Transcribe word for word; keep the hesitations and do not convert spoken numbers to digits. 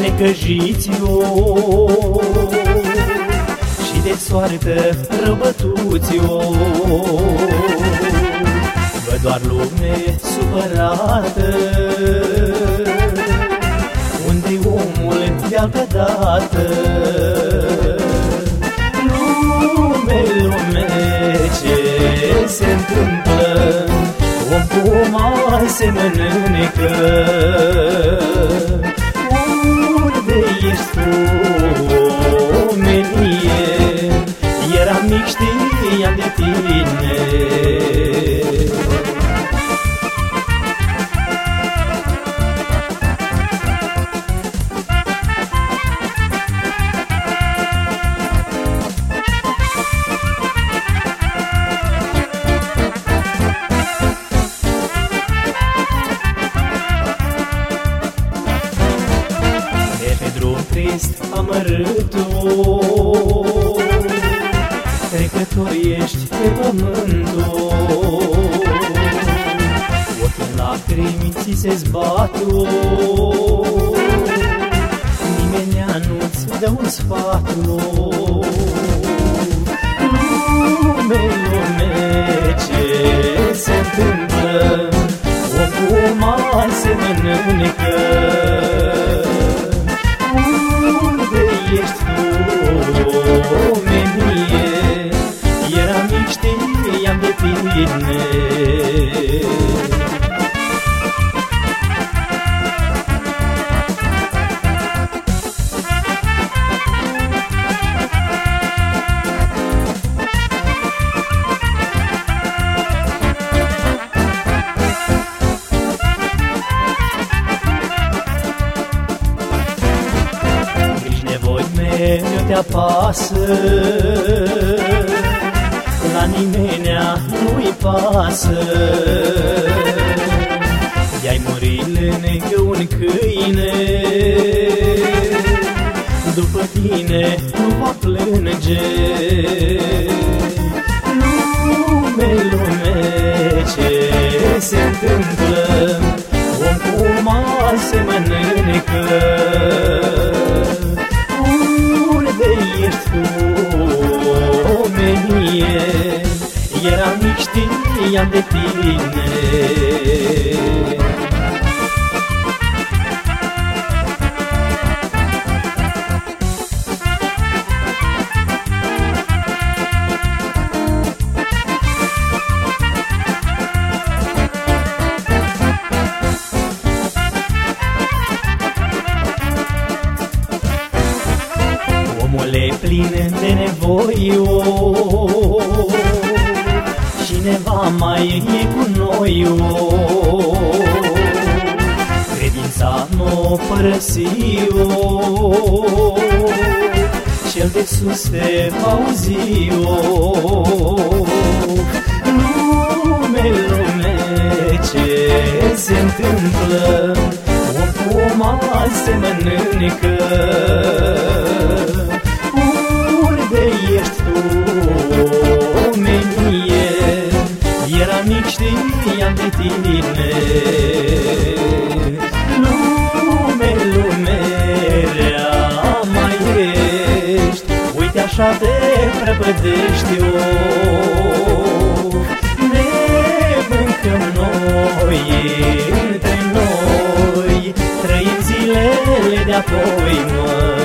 necăjiți-o și de soartă răbătuți-o. Vă doar lume supărată, unde omul de altă dată. Lume, lume, ce se întâmplă? Om cu om se mănâncă. Unde ești tu, omenie? Eram mic, știam de tine. Trist, amărât-o, trecător ești pe pământ-o. Ochii în lacrimi ți se zbat-o, nimenea nu-ți dă un sfat-o. Lume, lume, ce se întâmplă? Om cu om se mănâncă. Ești tu, omenie? Eram mic, știam de tine. Nu te apasă, la nimenea nu-i pasă. De-ai muri lângă un câine, după tine nu va plânge. Lume, lume, ce se întâmplă? Om cu om se mănâncă. Ești tu, omenie? Eram mic, știam de tine. Omule plin de nevoi, cineva mai e cu noi. Credința n-o părăsi-o, cel de sus te auzi-o. Lume, lume, ce se întâmplă? Om cu om se mănâncă. Ești tu, omenie? Eram mic, știam de tine. Lume, lume, rea mai ești, uite așa te prăpădești-o. Ne mâncăm noi între noi, trăim zilele de-apoi, măi.